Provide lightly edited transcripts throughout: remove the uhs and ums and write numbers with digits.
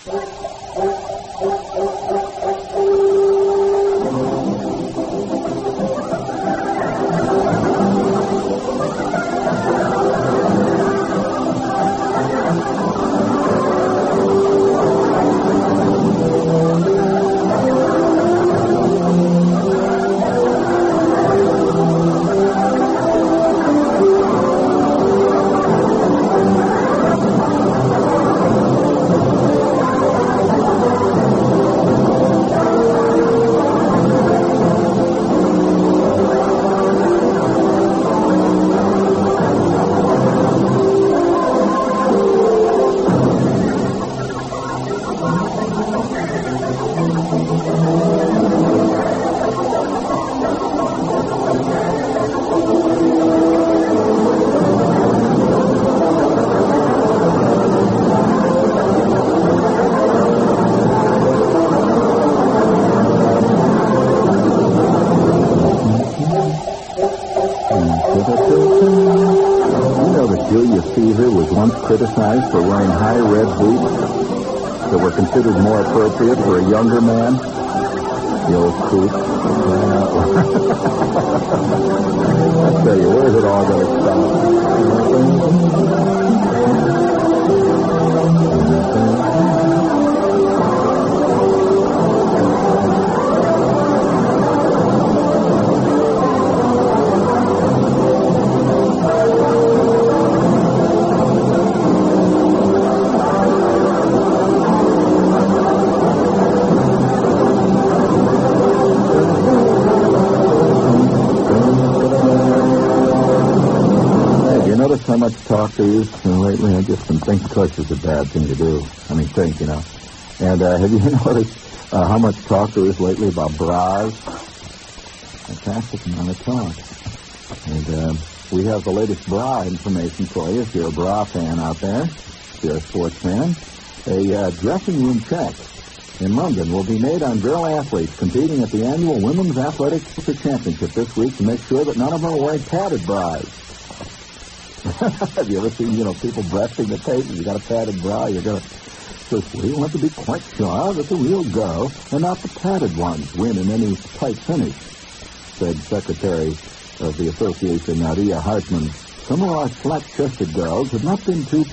Criticized for wearing high red boots that were considered more appropriate for a younger man. The old coot. I tell you, where's it all going to stop? How much talk there is lately? I just been thinking, of course, it's a bad thing to do. And have you noticed how much talk there is lately about bras? Fantastic amount of talk. And we have the latest bra information for you if you're a bra fan out there, if you're a sports fan. A dressing room check in London will be made on girl athletes competing at the annual Women's Athletic Championship this week to make sure that none of them are wearing padded bras. Have you ever seen, people breasting the tape? You got a padded bra, you're going to... So we want to be quite sure that the real girl and not the padded ones win in any tight finish, said Secretary of the Association, Nadia Hartman. Some of our flat-chested girls have not been too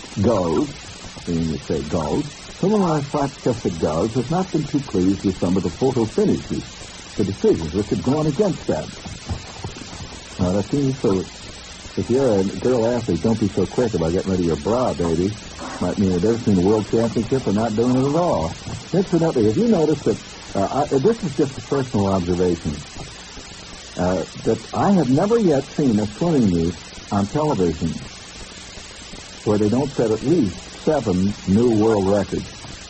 some of our flat-chested girls have not been too pleased with some of the photo finishes, the decisions which had gone against them. Now, that seems so... If you're a girl athlete, don't be so quick about getting rid of your bra, baby. Might mean they've seen the World Championship and not doing it at all. Incidentally, have you noticed that, this is just a personal observation, that I have never yet seen a swimming meet on television where they don't set at least 7 new world records.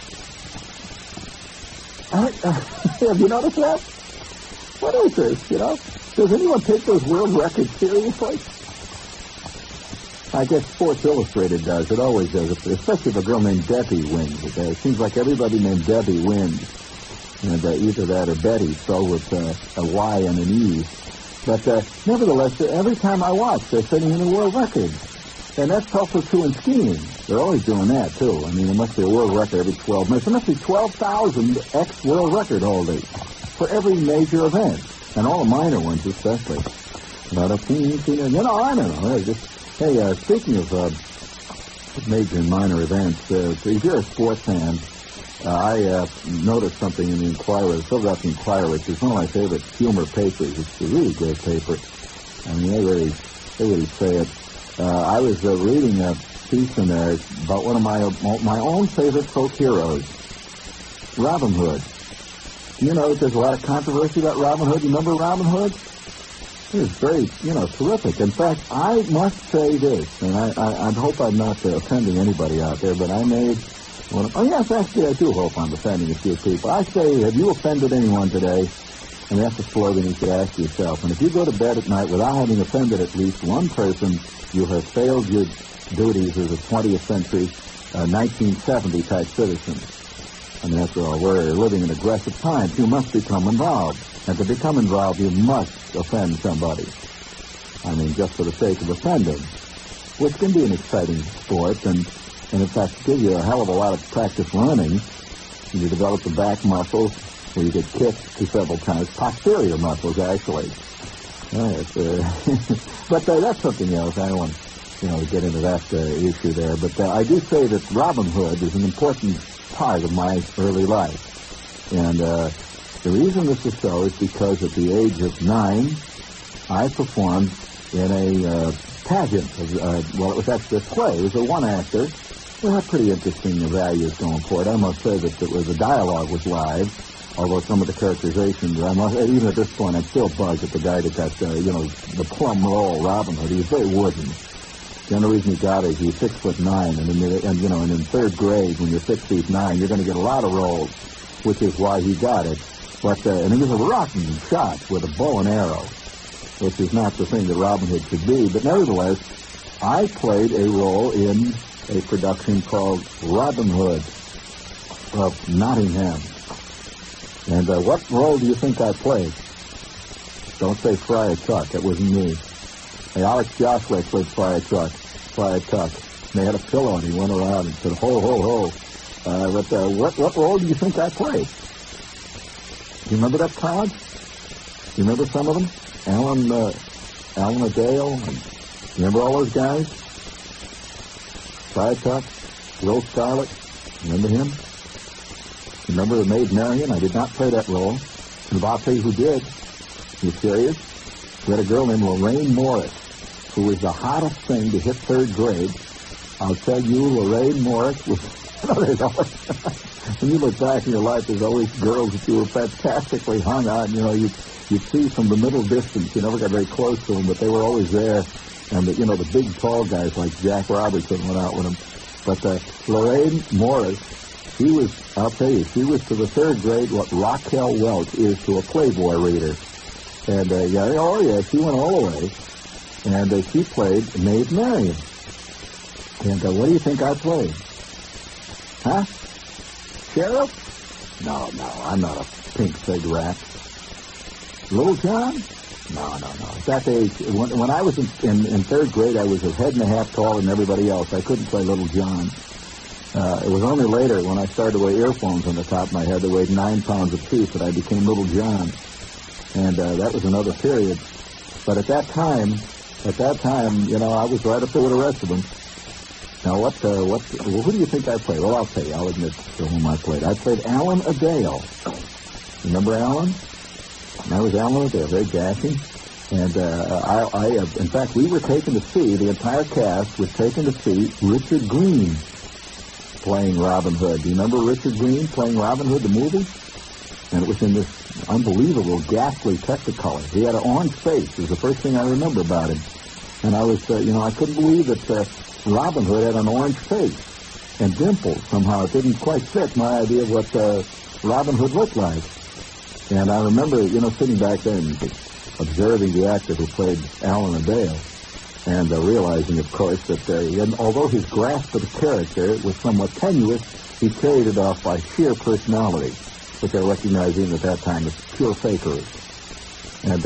Have you noticed that? What is this, Does anyone take those world records seriously? I guess Sports Illustrated does. It always does, especially if a girl named Debbie wins. It seems like everybody named Debbie wins. And either that or Betty, spelled with a Y and an E. But nevertheless, every time I watch, they're setting a new world record. And that's also true in skiing. They're always doing that, too. I mean, there must be a world record every 12 minutes. There must be 12,000 ex-world record holders for every major event, and all the minor ones especially. Not a team, I don't know. Hey, speaking of major and minor events, if you're a sports fan, I noticed something in the Inquirer, the Philadelphia Inquirer, which is one of my favorite humor papers. It's a really great paper. I mean, they really say it. I was reading a piece in there about one of my own favorite folk heroes, Robin Hood. Do you know that there's a lot of controversy about Robin Hood? You remember Robin Hood? It was very, terrific. In fact, I must say this, and I hope I'm not offending anybody out there, but I made one of... Oh, yes, actually, I do hope I'm offending a few people. I say, have you offended anyone today? And that's a slogan you should ask yourself. And if you go to bed at night without having offended at least one person, you have failed your duties as a 20th century, 1970-type citizen. I mean, after all, we're living in aggressive times. You must become involved. And to become involved, you must offend somebody. I mean, just for the sake of offending, which can be an exciting sport, and in fact, give you a hell of a lot of practice running. and you develop the back muscles where you get kicked several times. Posterior muscles, actually. But that's something else. I don't want to get into that issue there. But I do say that Robin Hood is an important part of my early life. And the reason this is so is because at the age of 9, I performed in a pageant. It was actually a play. It was a one-actor. It had pretty interesting values going for it. I must say that the dialogue was live, although some of the characterizations, even at this point, I'm still buzzed at the guy that got, the plum role, Robin Hood. He was very wooden. The only reason he got it is he was 6'9", and in third grade, when you're 6'9", you're going to get a lot of roles, which is why he got it. But and he was a rotten shot with a bow and arrow, which is not the thing that Robin Hood should be. But nevertheless, I played a role in a production called Robin Hood of Nottingham. And what role do you think I played? Don't say Friar Tuck. That wasn't me. Hey, Alex Joshua played Friar Tuck. And they had a pillow, and he went around and said, ho, ho, ho. But what role do you think I played? Do you remember that crowd? Do you remember some of them? Alan Adale, and you remember all those guys? Friar Tuck, Will Scarlett, remember him? Remember the Maid Marian? I did not play that role. And I'll tell you who did. You serious? We had a girl named Lorraine Morris, who was the hottest thing to hit third grade. I'll tell you, Lorraine Morris was... when you look back in your life, there's always girls that you were fantastically hung on. You'd see from the middle distance. You never got very close to them, but they were always there. And, the big, tall guys like Jack Robertson went out with them. But Lorraine Morris, I'll tell you, she was to the third grade what Raquel Welch is to a Playboy reader. And, she went all the way. And she played Maid Marian. And what do you think I played? Huh? Sheriff? No, I'm not a pink cigarette. Little John? No. At that age, when I was in third grade, I was a head and a half taller than everybody else. I couldn't play Little John. It was only later, when I started to wear earphones on the top of my head that weighed 9 pounds apiece, that I became Little John. And that was another period. But at that time, I was right up there with the rest of them. Now, who do you think I played? Well, I'll tell you. I'll admit to whom I played. I played Alan Adale. Remember Alan? That was Alan Adale, very dashing. And in fact, we were taken to see, the entire cast was taken to see Richard Green playing Robin Hood. Do you remember Richard Green playing Robin Hood, the movie? And it was in this unbelievable, ghastly Technicolor. He had an orange face. It was the first thing I remember about him. And I was, I couldn't believe that Robin Hood had an orange face and dimples. Somehow it didn't quite fit my idea of what Robin Hood looked like. And I remember, sitting back there and observing the actor who played Alan Adale and realizing, of course, that although his grasp of the character was somewhat tenuous, he carried it off by sheer personality, which I recognized even at that time as pure fakery. And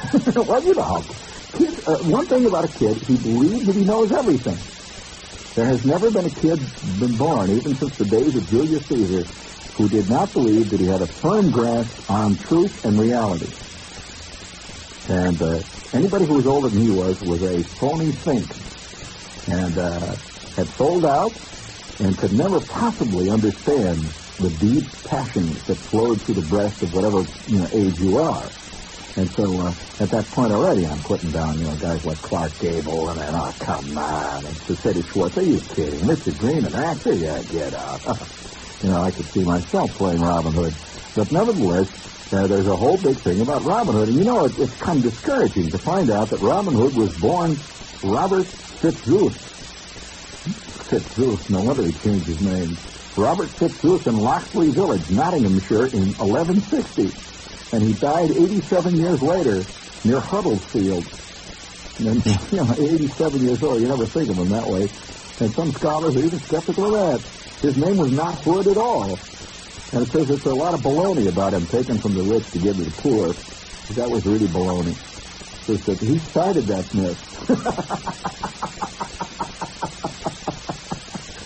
one thing about a kid, he believes that he knows everything. There has never been a kid been born, even since the days of Julius Caesar, who did not believe that he had a firm grasp on truth and reality. And anybody who was older than he was a phony think, and had sold out and could never possibly understand the deep passions that flowed through the breast of whatever age you are. And so at that point already, I'm putting down guys like Clark Gable and oh, come on, and Cicely Schwartz. Are you kidding? Richard Green, an actor? Yeah, get out. I could see myself playing Robin Hood. But nevertheless, there's a whole big thing about Robin Hood. And it's kind of discouraging to find out that Robin Hood was born Robert Fitzooth. Fitzooth, no wonder he changed his name. Robert Fitzooth in Loxley Village, Nottinghamshire, in 1160. And he died 87 years later near Huddersfield. And, 87 years old. You never think of him that way. And some scholars are even skeptical of that. His name was not Hood at all. And it says it's a lot of baloney about him taken from the rich to give to the poor. That was really baloney. So it said he started that myth.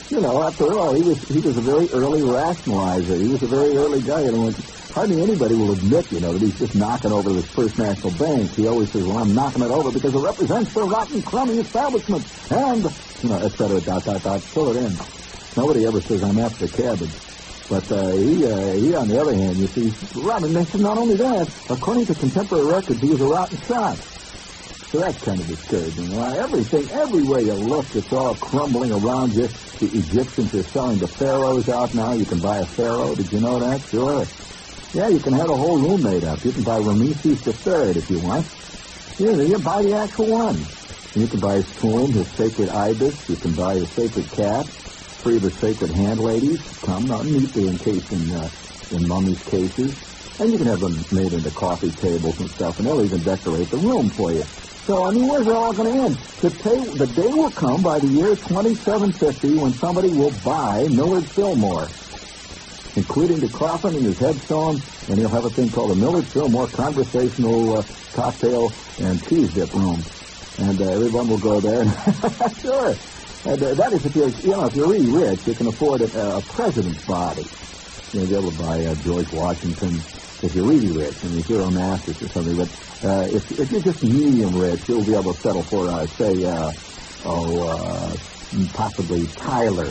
after all, he was a very early rationalizer. He was a very early guy. Hardly anybody will admit, that he's just knocking over this First National Bank. He always says, well, I'm knocking it over because it represents the rotten, crummy establishment. And, et cetera, ... fill it in. Nobody ever says I'm after cabbage. But he, on the other hand, you see, robbing Nixon, not only that, according to contemporary records, he was a rotten shot. So that's kind of discouraging. Everywhere you look, it's all crumbling around you. The Egyptians are selling the pharaohs out now. You can buy a pharaoh. Did you know that? Sure. Yeah, you can have a whole room made up. You can buy Ramesses III if you want. You buy the actual one. And you can buy his tomb, his sacred ibis. You can buy his sacred cat. 3 of the sacred handladies come out neatly encased in mummies' cases. And you can have them made into coffee tables and stuff, and they'll even decorate the room for you. So, where's it all going to end? The day will come by the year 2750 when somebody will buy Millard Fillmore, including the coffin and his headstone, and he'll have a thing called the Millard Fillmore Conversational Cocktail and Cheese Dip Room. And everyone will go there. Sure. And that is if you're really rich, you can afford a president's body. You'll be able to buy George Washington if you're really rich, if you're Onassis or something. But if you're just medium rich, you'll be able to settle for, possibly Tyler.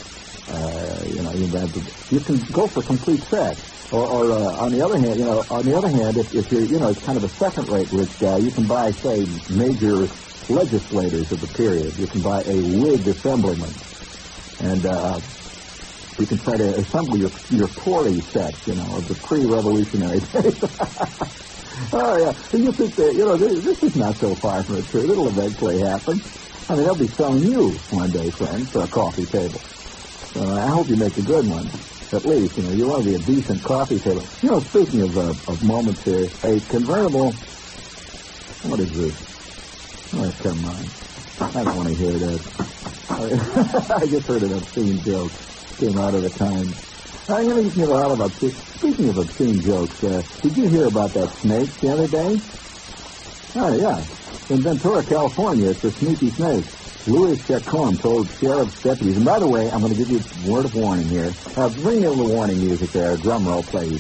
You can go for complete sex. Or on the other hand, if you're, it's kind of a second-rate rich guy, you can buy, say, major legislators of the period. You can buy a Whig assemblyman. And you can try to assemble your Tory set, of the pre-revolutionary days. Oh, yeah. And you think that, this is not so far from the truth. It'll eventually happen. They'll be selling you one day, friend, for a coffee table. So I hope you make a good one. At least, you want to be a decent coffee table. Speaking of moments here, a convertible... What is this? Oh, come on. I don't want to hear that. I just heard an obscene joke. Came out of the Times. Speaking of obscene jokes, did you hear about that snake the other day? Oh, yeah. In Ventura, California, it's a sneaky snake. Louis Chacon told sheriff's deputies, and by the way, I'm going to give you a word of warning here. Bring me a little warning music there. Drum roll, please.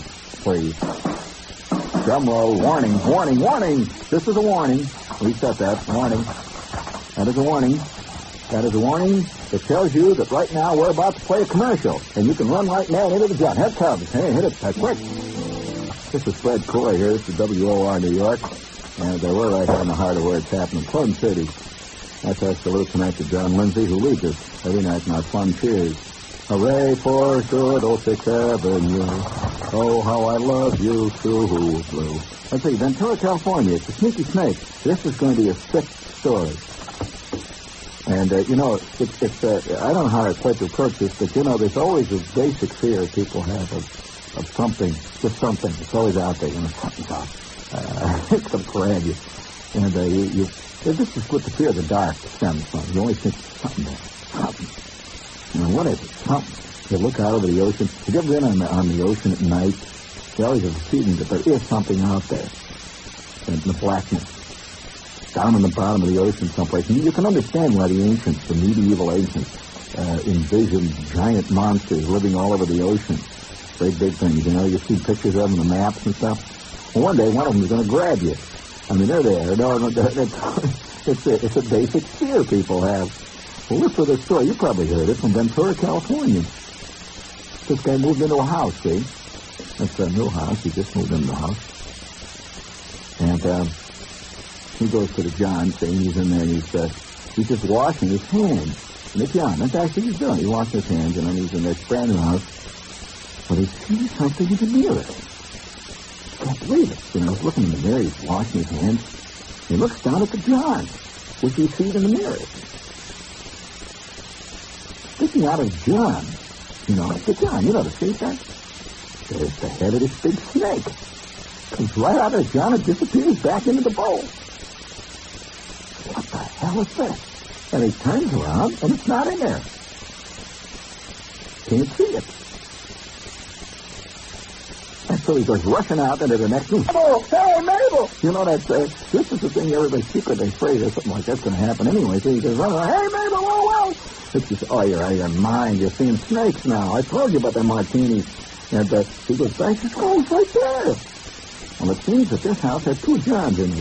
Drum roll, warning, warning, warning. This is a warning. Reset that. Warning. That is a warning. That is a warning that tells you that right now we're about to play a commercial, and you can run right now into the gun. Head Cubs. Hey, hit it. Quick. This is Fred Coy here. This is WOR New York, and we're right here in the heart of where it's happening, Plum City. That's our salute tonight to John Lindsay, who leads us every night in our fun cheers. Hooray for good old 6th Avenue. Oh, how I love you, true blue. Let's see, Ventura, California. It's a sneaky snake. This is going to be a sick story. And, it's I don't know how I quite to approach this, but, there's always this basic fear people have of something, just something. It's always out there, something's out. It's going to grab you. And, this is what the fear of the dark stems from. You always think something there, something. What is it? Something. You look out over the ocean. Have you ever been on the ocean at night? You always have a feeling that there is something out there in the blackness. Down in the bottom of the ocean someplace. And you can understand why the ancients, the medieval ancients, envisioned giant monsters living all over the ocean. Great big things, You see pictures of them, the maps and stuff. Well, one day, one of them is going to grab you. They're there. No, it's a basic fear people have. Well, look for this story. You probably heard it from Ventura, California. This guy moved into a house, see? That's a new house. He just moved into the house. And he goes to the John, saying he's in there, and he's just washing his hands. And it's John. That's actually what he's doing. He washes his hands, and then he's in there spraying the house. But he sees something in the mirror. Can't believe it. He's looking in the mirror. He's washing his hands. He looks down at the John, which he sees in the mirror. Sticking out of John, the John, the shape that? There's the head of this big snake. Comes right out of John and disappears back into the bowl. What the hell is this? And he turns around, and it's not in there. Can't see it. That's so he goes rushing out into the next room. Oh, hey, Mabel! You know, this is the thing everybody's secretly afraid of. Something like that's going to happen anyway. So he goes running around, hey, Mabel, well. It's just, oh, you're out of your mind. You're seeing snakes now. I told you about the martinis. And he goes back to school. It's right there. Well, it seems that this house had two Johns in it.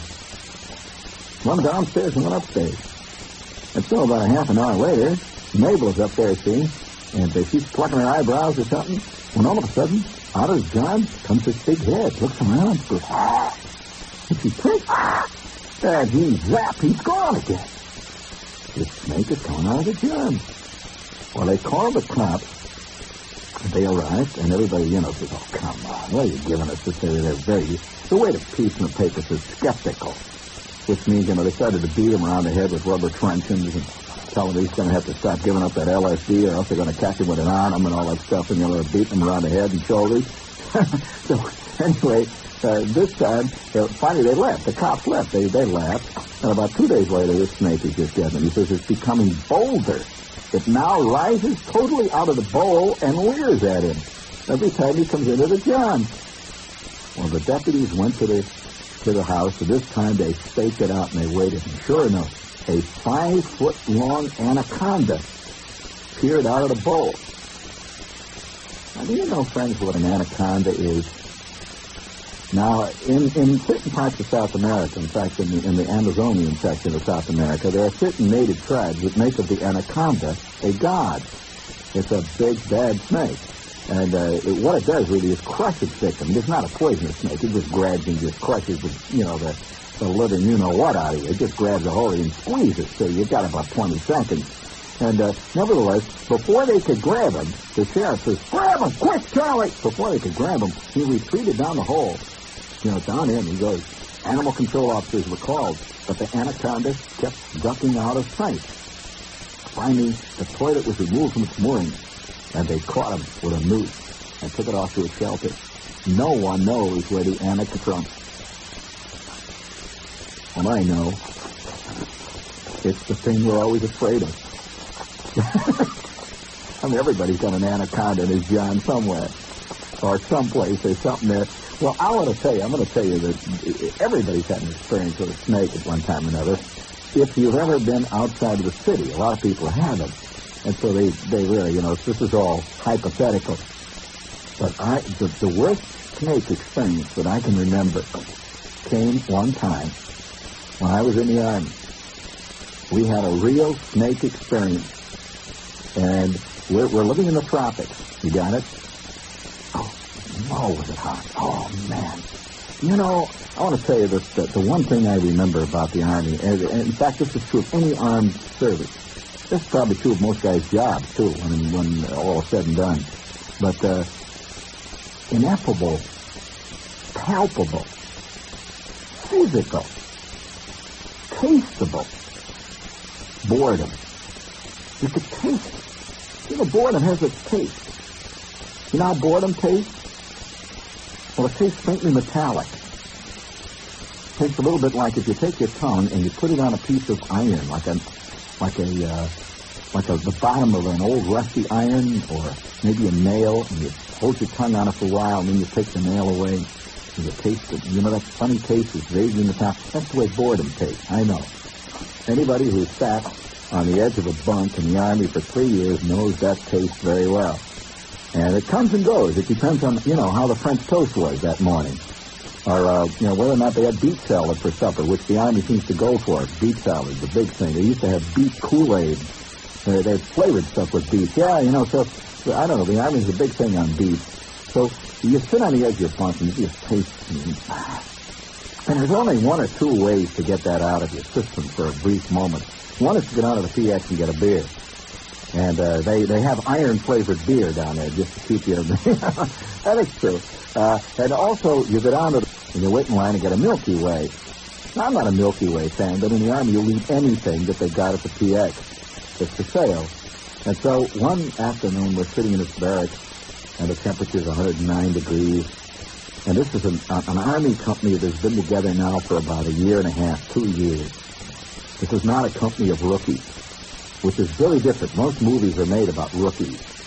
One downstairs and one upstairs. And so about a half an hour later, Mabel's up there, see, and she's plucking her eyebrows or something, when all of a sudden, out of John comes this big head, looks around, goes, ah! And she thinks, ah! And he's gone again. The snake is coming out of the John. Well, they called the cops. They arrived, and everybody, says, oh, come on, what are you giving us to say the weight of peace in the papers is skeptical. Which means, they started to beat him around the head with rubber truncheons and tell him he's going to have to stop giving up that LSD or else they're going to catch him with an arm and all that stuff, and they're beating him around the head and shoulders. So, anyway, this time, finally they left. The cops left. They left. And about 2 days later, this snake is just dead. And he says it's becoming bolder. It now rises totally out of the bowl and leers at him every time he comes into the John. Well, the deputies went to the house, and this time they staked it out and they waited. And sure enough, a 5-foot-long anaconda peered out of the bowl. Now, do you know, friends, what an anaconda is? Now, in certain parts of South America, in fact, in the Amazonian section of South America, there are certain native tribes that make of the anaconda a god. It's a big, bad snake. And what it does really is crush its victim. It's not a poisonous snake. It just grabs and just crushes the living you-know-what out of you. It just grabs a hold of you and squeezes. So you've got about 20 seconds. And nevertheless, before they could grab him, the sheriff says, grab him, quick, Charlie! Before they could grab him, he retreated down the hole. Down in, he goes, animal control officers were called, but the anaconda kept ducking out of sight. Finally, the toilet was removed from its moorings, and they caught him with a noose and took it off to a shelter. No one knows where the anaconda. And I know. It's the thing we're always afraid of. I mean, everybody's got an anaconda in his John somewhere. Or someplace. There's something there. Well, I'm going to tell you that everybody's had an experience with a snake at one time or another. If you've ever been outside of the city, a lot of people haven't. And so they really, this is all hypothetical. But the worst snake experience that I can remember came one time when I was in the Army. We had a real snake experience. And we're living in the tropics. You got it? Oh, was it hot? Oh, man. I want to tell you this, that the one thing I remember about the Army, and in fact, this is true of any armed service. This is probably true of most guys' jobs, too, when all is said and done. But ineffable, palpable, physical, tasteable boredom. You could taste it. Boredom has its taste. You know how boredom tastes? Well, it tastes faintly metallic. It tastes a little bit like if you take your tongue and you put it on a piece of iron, like the bottom of an old rusty iron, or maybe a nail, and you hold your tongue on it for a while, and then you take the nail away, and you taste it. That funny taste is vaguely metallic. That's the way boredom tastes. I know. Anybody who's sat on the edge of a bunk in the Army for 3 years knows that taste very well. And it comes and goes. It depends on, how the French toast was that morning. Or, whether or not they had beet salad for supper, which the Army seems to go for. Beet salad, the big thing. They used to have beet Kool-Aid. They had flavored stuff with beets. Yeah, so, I don't know, the Army's a big thing on beets. So you sit on the edge of your bunk and you just taste and there's only one or two ways to get that out of your system for a brief moment. One is to get out of the PX and get a beer. And they have iron-flavored beer down there just to keep you... That is true. And also, you go down and you wait in line and get a Milky Way. Now, I'm not a Milky Way fan, but in the Army, you'll eat anything that they got at the PX. It's for sale. And so, one afternoon, we're sitting in this barracks, and the temperature's 109 degrees. And this is an Army company that has been together now for about a year and a half, 2 years. This is not a company of rookies, which is very different. Most movies are made about rookies.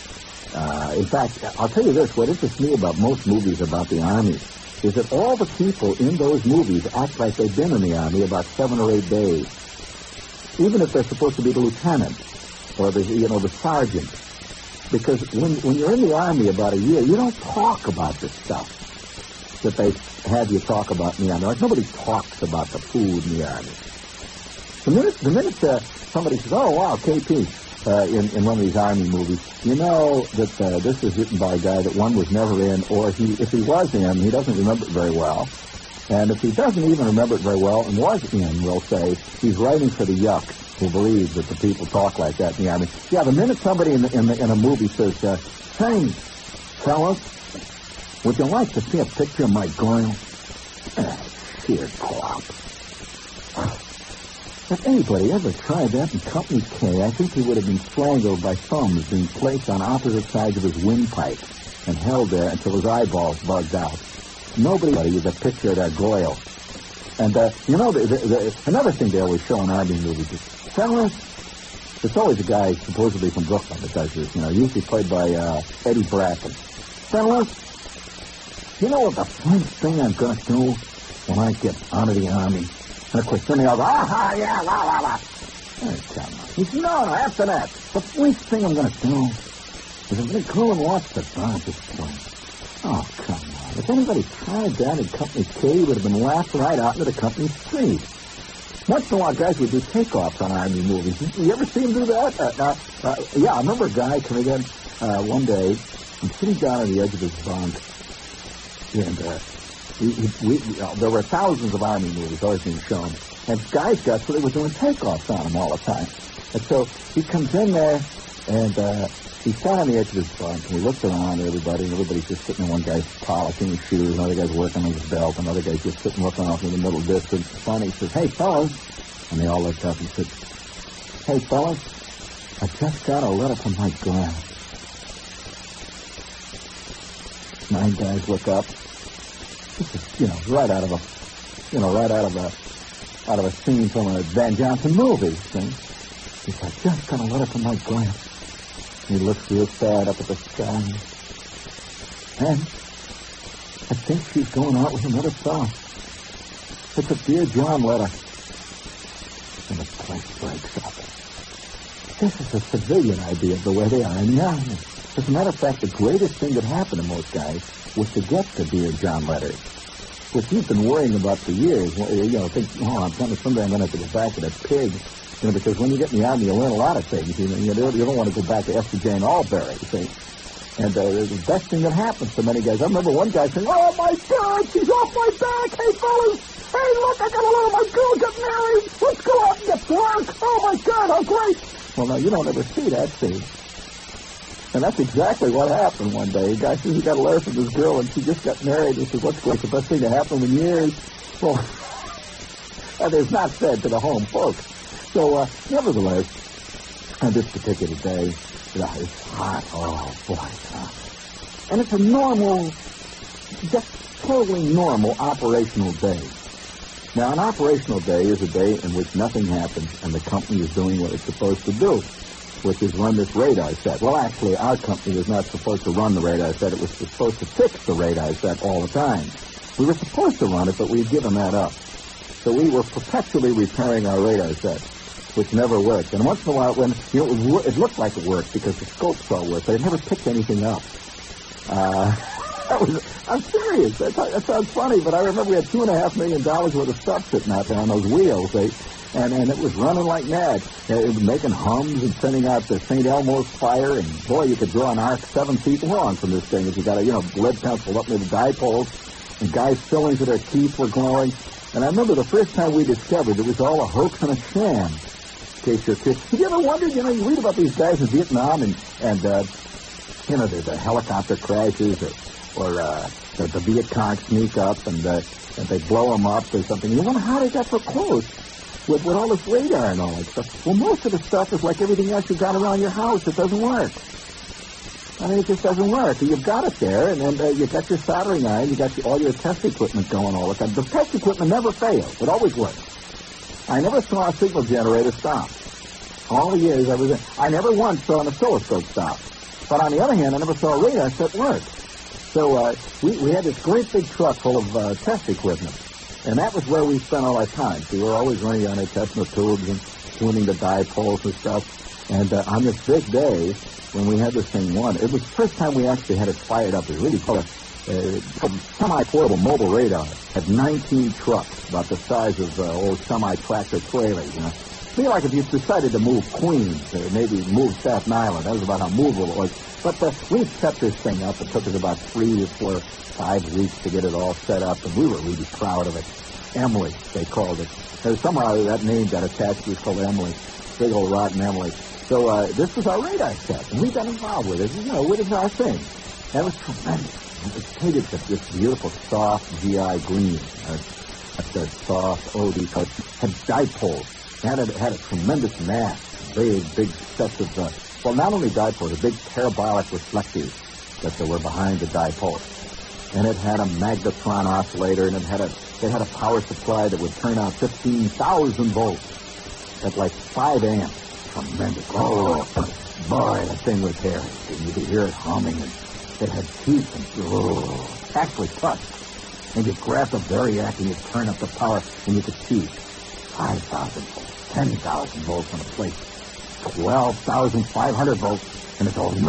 In fact, I'll tell you this, what interests me about most movies about the Army is that all the people in those movies act like they've been in the Army about 7 or 8 days. Even if they're supposed to be the lieutenant or the sergeant. Because when you're in the Army about a year, you don't talk about the stuff that they have you talk about in the Army. Like, nobody talks about the food in the Army. The minute somebody says, oh, wow, KP, in one of these Army movies, you know that this is written by a guy that one was never in, or if he was in, he doesn't remember it very well. And if he doesn't even remember it very well and was in, we'll say, he's writing for the yuck who believes that the people talk like that in the Army. Yeah, the minute somebody in a movie says, hey, fellas, would you like to see a picture of my girl? Sheer crop. If anybody ever tried that in Company K, I think he would have been strangled by thumbs being placed on opposite sides of his windpipe and held there until his eyeballs bugged out. Nobody is a picture of that Goyle. And, another thing they always show in Army movies is, fellas, it's always a guy supposedly from Brooklyn that does this, usually played by Eddie Bracken. Fellas, you know what the first thing I'm going to do when I get out of the Army? And, of course, then they all go, yeah, la, la, la. Hey, come on. He said, no, after that. The first thing I'm going to do is I'm going to go and watch the Dodgers play. Oh, come on. If anybody tried that in Company K, he would have been laughed right out into the company street. Once in a while, guys would do takeoffs on Army movies. You ever see him do that? Yeah, I remember a guy coming in one day and sitting down on the edge of his bunk. And there were thousands of Army movies always being shown. And guys got so they were doing takeoffs on him all the time. And so he comes in there and he sat on the edge of his bunk and he looked around at everybody, and everybody's just sitting there. One guy's polishing his shoes, another guy's working on his belt, another guy's just sitting looking off in the middle distance. Finally, he says, hey, fellas. And they all looked up and said, hey, fellas, I just got a letter from my girl. 9 guys look up. This is, right out of a scene from a Van Johnson movie. See? He said, I just got a letter from my girl. He looks real sad up at the sky. And I think she's going out with another fella. It's a Dear John letter. And the place breaks up. This is a civilian idea of the way they are in the Army. As a matter of fact, the greatest thing that happened to most guys was to get the Dear John letters, which you've been worrying about for years. Think, someday I'm going to have to go back to that pig. Because when you get in the Army, you learn a lot of things. You don't want to go back to Esther Jane Albury, see? And the best thing that happens to many guys, I remember one guy saying, oh, my God, she's off my back. Hey, fellas, hey, look, I got a letter. My girl got married. Let's go out and get to work. Oh, my God, how great. Well, now, you don't ever see that scene. And that's exactly what happened one day. The guy says he got a letter from this girl, and she just got married. He says, what's the best thing to happen in years? Well, that is not said to the home folks. So, nevertheless, on this particular day, it's hot. Oh, boy, it's hot. And it's a normal, just totally normal operational day. Now, an operational day is a day in which nothing happens and the company is doing what it's supposed to do, which is run this radar set. Well, actually, our company was not supposed to run the radar set. It was supposed to fix the radar set all the time. We were supposed to run it, but we had given that up. So we were perpetually repairing our radar set, which never worked. And once in a while, when it looked like it worked because the scopes all worked, but it never picked anything up. I'm serious. That sounds funny, but I remember we had $2.5 million worth of stuff sitting out there on those wheels, and it was running like mad. It was making hums and sending out the St. Elmo's fire, and boy, you could draw an arc 7 feet long from this thing if you got a lead pencil up near the dipoles, and guys' fillings of their teeth were glowing. And I remember the first time we discovered it was all a hoax and a sham. In case you're curious. Have you ever wondered, you read about these guys in Vietnam and the helicopter crashes or the Viet Cong sneak up and they blow them up or something. You wonder how they got so close with all this radar and all that stuff. Well, most of the stuff is like everything else you've got around your house. It doesn't work. I mean, it just doesn't work. You've got it there, and then you've got your soldering iron, you've got all your test equipment going all the time. The test equipment never fails. It always works. I never saw a signal generator stop. All the years I never once saw an oscilloscope stop. But on the other hand, I never saw a radar set work. So we had this great big truck full of test equipment. And that was where we spent all our time. We were always running on it, testing the tubes and tuning the dipoles and stuff. And on this big day, when we had this thing won, it was the first time we actually had it fired up. It was really called a semi-portable mobile radar. Had 19 trucks, about the size of old semi-tractor trailers, you know. Feel like if you decided to move Queens, or maybe move Staten Island, that was about how movable it was. But we set this thing up. It took us about 3 to 4, 5 weeks to get it all set up, and we were really proud of it. Emily, they called it. Somehow that name got attached to it, called Emily. Big old rotten Emily. So this was our radar set, and we got involved with it. You know, it was our thing. That was tremendous. It was painted with this beautiful, soft GI green. That soft OD color. Had dipoles. Had a tremendous mass. Big sets of, not only dipoles, a big parabolic reflectors that were behind the dipole. And it had a magnetron oscillator, and it had a power supply that would turn out 15,000 volts at like 5 amps. Tremendous. Oh, boy, that thing was hairy. And you could hear it humming, and it had teeth and actually touched. And you grabbed the variac and you turn up the power, and you could see 5,000 volts, 10,000 volts on a plate, 12,500 volts, and it's all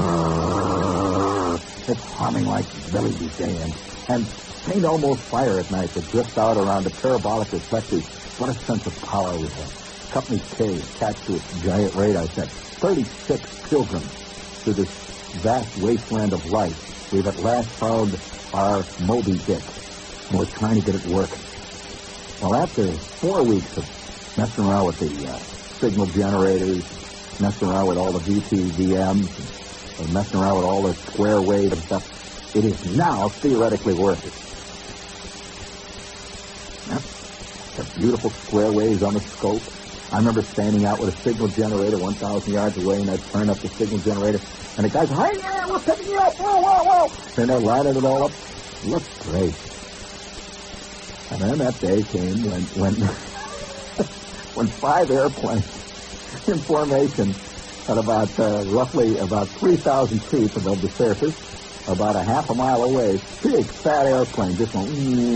it's humming like Billy Buchanan. And they'd almost fire at night to drift out around the parabolic reflectors. What a sense of power we had. Company K attached to its giant radar set. 36 pilgrims through this vast wasteland of light. We've at last found our Moby Dick. And we're trying to get it working. Well, after 4 weeks of messing around with the signal generators, messing around with all the VTVMs, and messing around with all the square wave and stuff, it is now theoretically working. Yep. The beautiful square waves on the scope. I remember standing out with a signal generator 1,000 yards away, and I'd turn up the signal generator, and the guys, hey, yeah, we're picking you up, whoa. And they're lining it all up. It looked great. And then that day came when 5 airplanes in formation at roughly about 3,000 feet above the surface, about a half a mile away, big fat airplane just went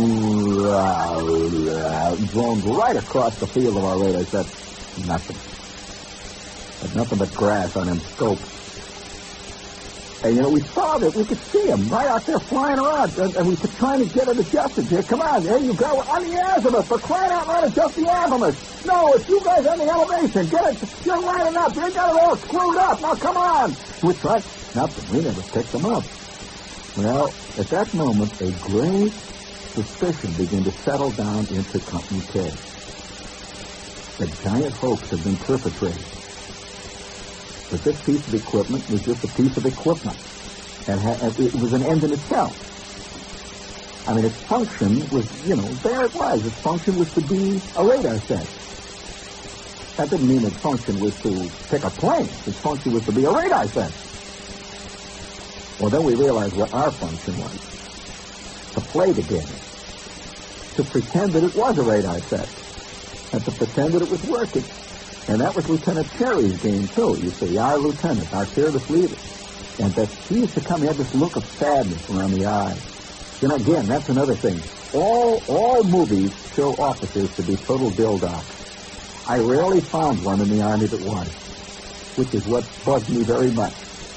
droned right across the field of our radar set. Nothing. But nothing but grass on them scopes. And, we saw that. We could see them right out there flying around. And we were trying to get it adjusted. Here, come on. There you go. On the azimuth. For crying out loud, adjust the azimuth. No, it's you guys on the elevation. Get it. You're lining up. You got it all screwed up. Now, come on. We tried. Nothing. We never picked them up. Well, at that moment, a great suspicion began to settle down into Company K. A giant hoax had been perpetrated. But this piece of equipment was just a piece of equipment. And it was an end in itself. I mean, its function was, there it was. Its function was to be a radar set. That didn't mean its function was to pick a plane. Its function was to be a radar set. Well, then we realized what our function was. To play the game. To pretend that it was a radar set. And to pretend that it was working. And that was Lieutenant Cherry's game, too. You see, our lieutenant, our fearless leader. And that he used to come, he had this look of sadness around the eyes. Again, that's another thing. All movies show officers to be total dildocks. I rarely found one in the Army that was, which is what bugged me very much.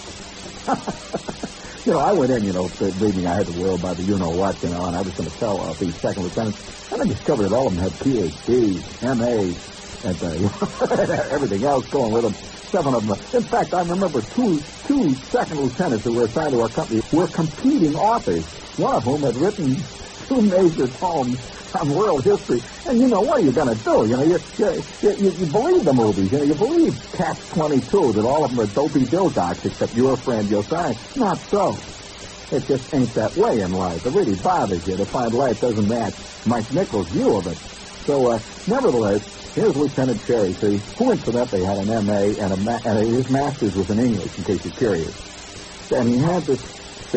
I went in, thinking I had to worry about the you-know-what, and I was going to tell these second lieutenants. And I discovered that all of them had PhDs, MAs, and everything else going with them. 7 of them. In fact, I remember two second lieutenants who were assigned to our company were competing authors. One of whom had written 2 major tomes on world history. And what are you going to do? You believe the movies. You believe Catch-22, that all of them are dopey dildocks except your friend Josiah. Not so. It just ain't that way in life. It really bothers you to find life doesn't match Mike Nichols' view of it. So, nevertheless, here's Lieutenant Cherry, who coincidentally had an M.A. and his master's was in English, in case you're curious. And he had this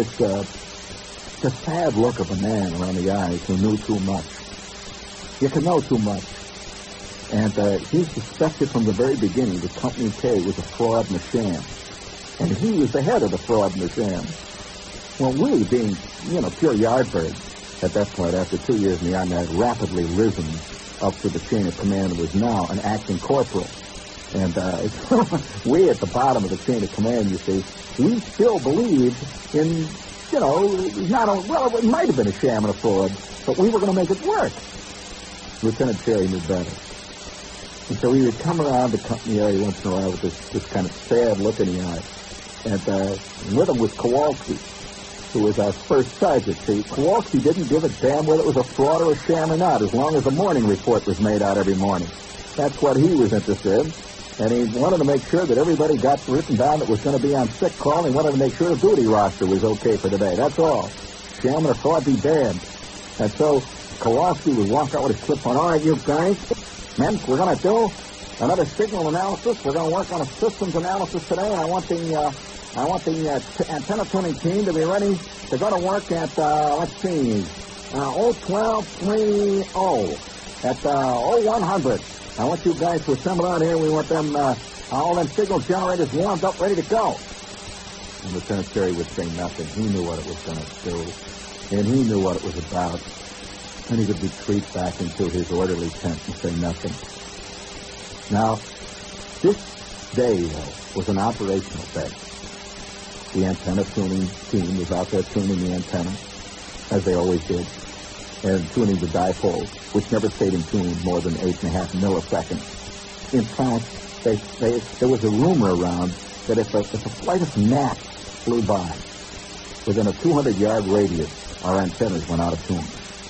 sad look of a man around the eyes who knew too much. You can know too much. And he suspected from the very beginning that Company K was a fraud and a sham. And he was the head of the fraud and the sham. Well, we, being, pure yardbirds at that point, after 2 years in the Army, I had rapidly risen up to the chain of command and was now an acting corporal. And we at the bottom of the chain of command, you see, we still believed in, it might have been a sham and a fraud, but we were going to make it work. Lieutenant Cherry knew better. And so he would come around the company area once in a while with this kind of sad look in the eye. And with him was Kowalski, who was our first sergeant. See, Kowalski didn't give a damn whether it was a fraud or a sham or not, as long as the morning report was made out every morning. That's what he was interested in. And he wanted to make sure that everybody got written down that was going to be on sick call. And he wanted to make sure the duty roster was okay for the day. That's all. Sham and a fraud be damned. And so Kowalski would walk out with his clip on. All right, you guys, men, we're going to do another signal analysis. We're going to work on a systems analysis today. I want the antenna tuning team to be ready. They're going to work at, 01230 at 0100. I want you guys to assemble out here. We want them, all them signal generators warmed up, ready to go. And Lieutenant Cherry would say nothing. He knew what it was going to do, and he knew what it was about. And he would retreat back into his orderly tent and say nothing. Now, this day, though, was an operational day. The antenna tuning team was out there tuning the antenna, as they always did, and tuning the dipole, which never stayed in tune more than 8.5 milliseconds. In fact, there was a rumor around that if a flight of gnats flew by within a 200-yard radius, our antennas went out of tune.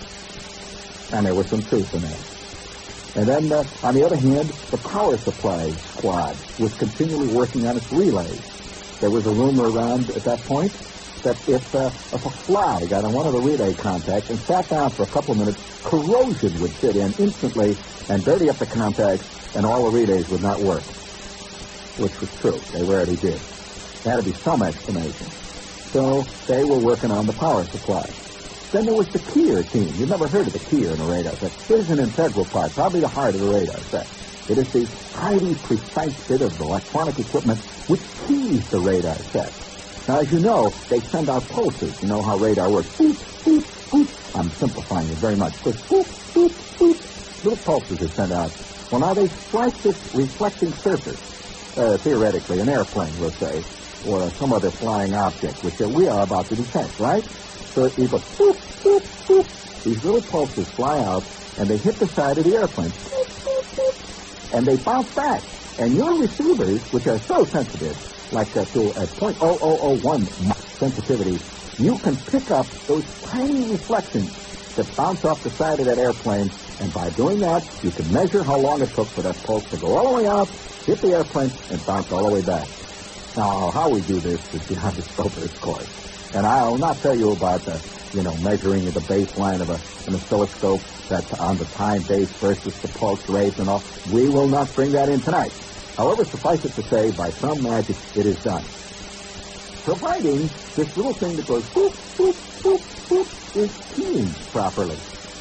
And there was some truth in that. And then, on the other hand, the power supply squad was continually working on its relays. There was a rumor around at that point that if a fly got on one of the relay contacts and sat down for a couple of minutes, corrosion would sit in instantly and dirty up the contacts, and all the relays would not work, which was true. They rarely did. There had to be some explanation. So they were working on the power supply. Then there was the Keir team. You've never heard of the Keir in a radar set. It is an integral part, probably the heart of the radar set. It is the highly precise bit of electronic equipment which keys the radar set. Now, as you know, they send out pulses. You know how radar works. Boop, boop, boop. I'm simplifying it very much. But boop, boop, boop. Little pulses are sent out. Well, now they strike this reflecting surface, theoretically, an airplane, we'll say, or some other flying object, which we are about to detect, right? So you go boop, boop, boop. These little pulses fly out, and they hit the side of the airplane. Boop, boop, boop. And they bounce back. And your receivers, which are so sensitive, like to a 0.0001 sensitivity, you can pick up those tiny reflections that bounce off the side of that airplane, and by doing that, you can measure how long it took for that pulse to go all the way out, hit the airplane, and bounce all the way back. Now, how we do this is beyond the scope of this course. And I'll not tell you about measuring the baseline of an oscilloscope that's on the time base versus the pulse rate and all. We will not bring that in tonight. However, suffice it to say, by some magic, it is done. Providing this little thing that goes boop, boop, boop, boop is keying properly.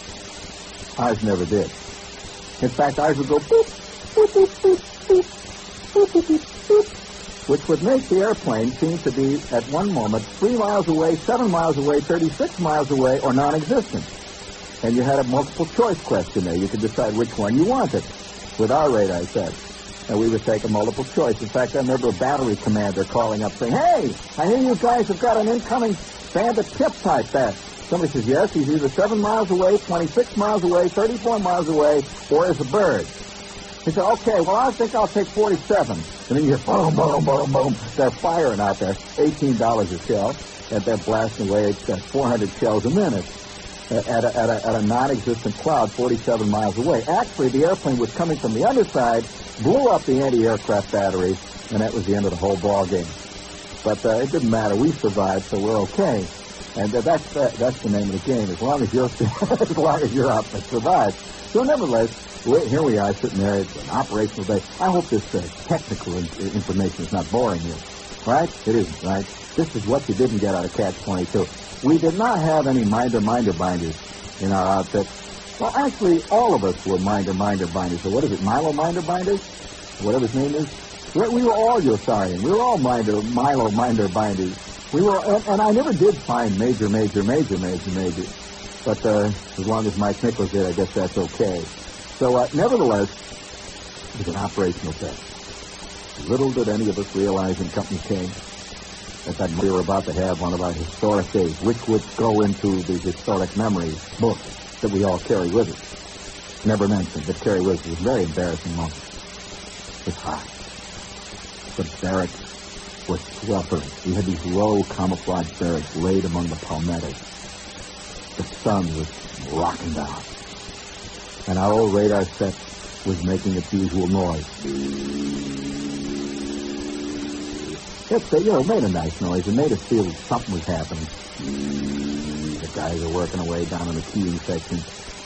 Ours never did. In fact, ours would go boop, boop, boop, boop, boop, boop, boop, boop, boop, which would make the airplane seem to be, at one moment, 3 miles away, 7 miles away, 36 miles away, or non-existent. And you had a multiple-choice question there. You could decide which one you wanted. With our radar set. And we would take a multiple choice. In fact, I remember a battery commander calling up saying, "Hey, I hear you guys have got an incoming Bandit tip type bat." Somebody says, "Yes, he's either 7 miles away, 26 miles away, 34 miles away, or is a bird." He said, "Okay, well, I think I'll take 47. And then you hear boom, boom, boom, boom. They're firing out there, $18 a shell, and they're blasting away at 400 shells a minute. At a non-existent cloud 47 miles away. Actually, the airplane was coming from the underside, blew up the anti-aircraft batteries, and that was the end of the whole ball game. But it didn't matter. We survived, so we're okay. And that's the name of the game. As long as your outfit survives. So nevertheless, here we are sitting there. It's an operational day. I hope this technical information is not boring you. Right? It isn't, right? This is what you didn't get out of Catch-22. We did not have any minder binders in our outfit. Well, actually, all of us were minder binders. So what is it, Milo minder binders? Whatever his name is. We were all Yossarian. We were all Milo minder binders. We were, and I never did find major. But as long as Mike Nichols did, I guess that's okay. So, nevertheless, it was an operational test. Little did any of us realize in Company K that we were about to have one of our historic days, which would go into the historic memories book that we all carry with us. Never mentioned, but carry with us. It was a very embarrassing moment. It was hot. The barracks were sweltering. We had these low camouflage barracks laid among the palmettos. The sun was rocking down. And our old radar set was making its usual noise. It made a nice noise. It made us feel that something was happening. The guys are working away down in the keying section.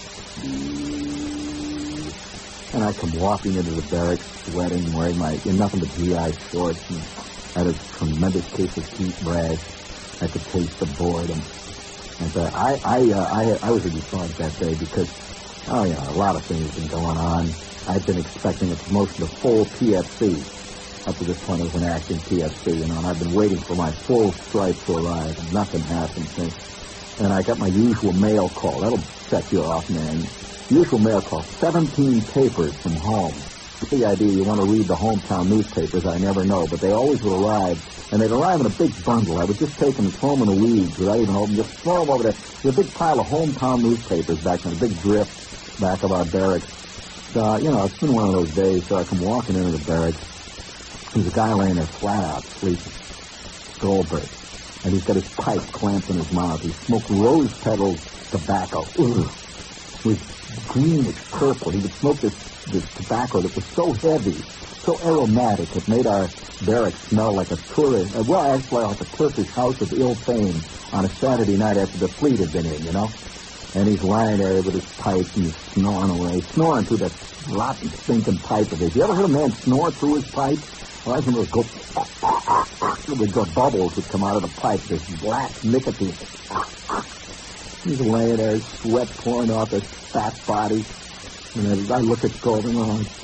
And I come walking into the barracks, sweating, wearing nothing but GI shorts, and had a tremendous case of heat brass. I could taste the boredom. And I was in euphoric that day because, a lot of things have been going on. I've been expecting a promotion to full PFC. Up to this point, I was an acting PFC, and I've been waiting for my full stripe to arrive, and nothing happened since. And I got my usual mail call. That'll set you off, man. Usual mail call. 17 papers from home. The idea you want to read the hometown newspapers, I never know, but they always would arrive, and they'd arrive in a big bundle. I would just take them and throw them in the weeds without even opening, just throw them over there. There's a big pile of hometown newspapers back in a big drift back of our barracks. So, it's been one of those days, so I come walking into the barracks. There's a guy laying there flat out, sleeping. Goldberg. And he's got his pipe clamped in his mouth. He smoked rose petals tobacco. Ugh. It was greenish purple. He would smoke this tobacco that was so heavy, so aromatic, it made our barracks smell like like a Turkish house of ill fame on a Saturday night after the fleet had been in, And he's lying there with his pipe and he's snoring through that rotten, stinking pipe of his. You ever heard a man snore through his pipe? Well, I can really go. The bubbles would come out of the pipe. This black nicotine. He's laying there, sweat pouring off his fat body. And I look at Golden and I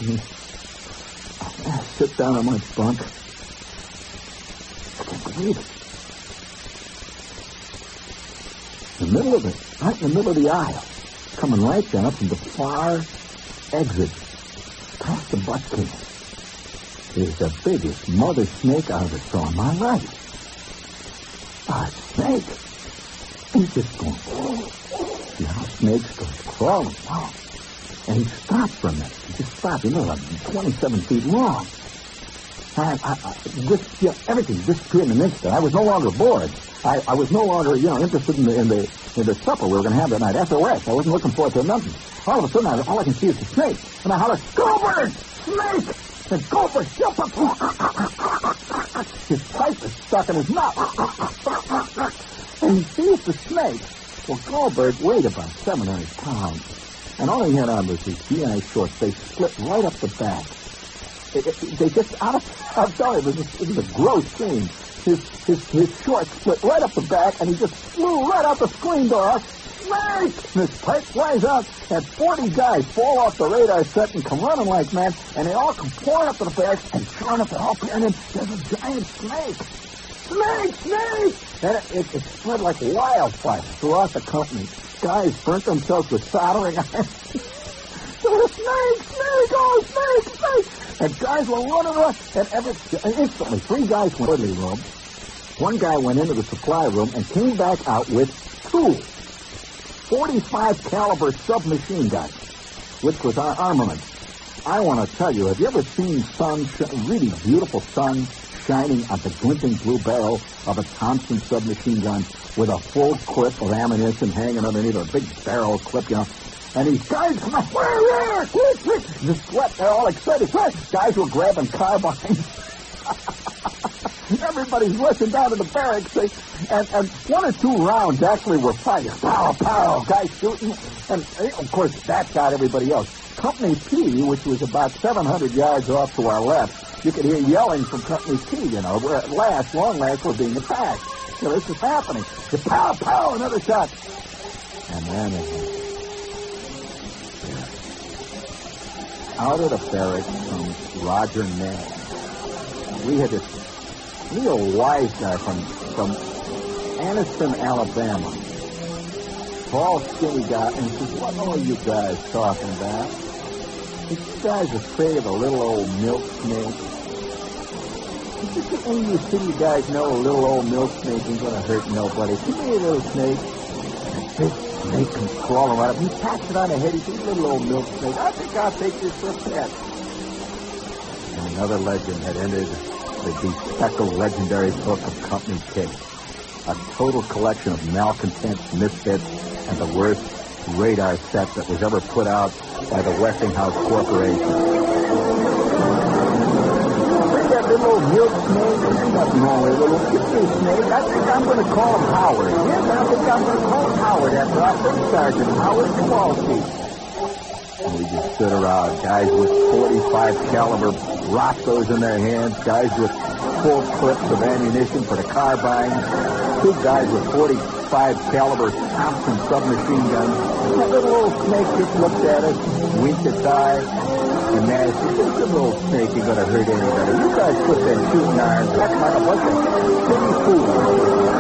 sit down on my bunk. I can't believe it. In the middle of it, right in the middle of the aisle, coming right down from the far exit, past the butt can, is the biggest mother snake I ever saw in my life. A snake. He's just going, snakes go crawling. Wow. And he stopped for a minute. He just stopped. Like 27 feet long. Everything disappeared in an instant. I was no longer bored. I was no longer, interested in the supper we were going to have that night. SOS. I wasn't looking forward to nothing. All of a sudden, all I can see is the snake. And I holler, Goldberg! Snake! And Goldberg jump up. His pipe is stuck in his mouth. And he sees the snake. Well, Goldberg weighed about 700 pounds. And all he had on was his GI shorts. They split right up the back. They just, I'm sorry, it was a gross scene. His shorts split right up the back, and he just flew right out the screen door. Snake! And his pipe flies out, and 40 guys fall off the radar set and come running like mad, and they all come pouring up to the barracks, and sure enough, they're all peering in. There's a giant snake. Snake! And it spread like wildfire throughout the company. Guys burnt themselves with soldering iron. Snake! And guys were running around. And instantly, 3 guys went into the room. 1 guy went into the supply room and came back out with 2 45 caliber submachine guns, which was our armament. I want to tell you, have you ever seen really beautiful sun shining on the glinting blue barrel of a Thompson submachine gun with a full clip of ammunition hanging underneath a big barrel clip, And these guys come up, where? Quick. The sweat, they're all excited. Guys were grabbing carbines. Everybody's rushing down to the barracks. And 1 or 2 rounds actually were fighting. Pow, guys shooting. And, of course, that got everybody else. Company P, which was about 700 yards off to our left, you could hear yelling from Company P, where at last, long last, we're being attacked. This is happening. Pow, another shot. And then out of the barracks comes Roger Nash. We had this real wise guy from Anniston, Alabama. Tall, skinny guy, and he says, what are you guys talking about? You guys afraid of a little old milk snake? He said, any of you city guys know a little old milk snake ain't gonna hurt nobody. Give me a little snake. And a big snake comes crawling right up. He pats it on the head. He says, little old milk snake, I think I'll take this for a pet. And another legend had entered the bespeckled legendary book of Company K. A total collection of malcontents, misfits, and the worst radar set that was ever put out by the Westinghouse Corporation. See that little old milk snake? There's nothing wrong with it. Little kissy snake. I think I'm going to call him Howard. Yes, I think I'm going to call him Howard after our first sergeant, Howard Kowalski. And we just stood around, guys with 45 caliber Roscoes in their hands, guys with full clips of ammunition for the carbine, two guys with 45 caliber Thompson submachine guns. That little old snake just looked at us, winked its eye, and Nash said, this little snake ain't gonna hurt anybody. You guys put them shooting irons back like a bunch of silly fools.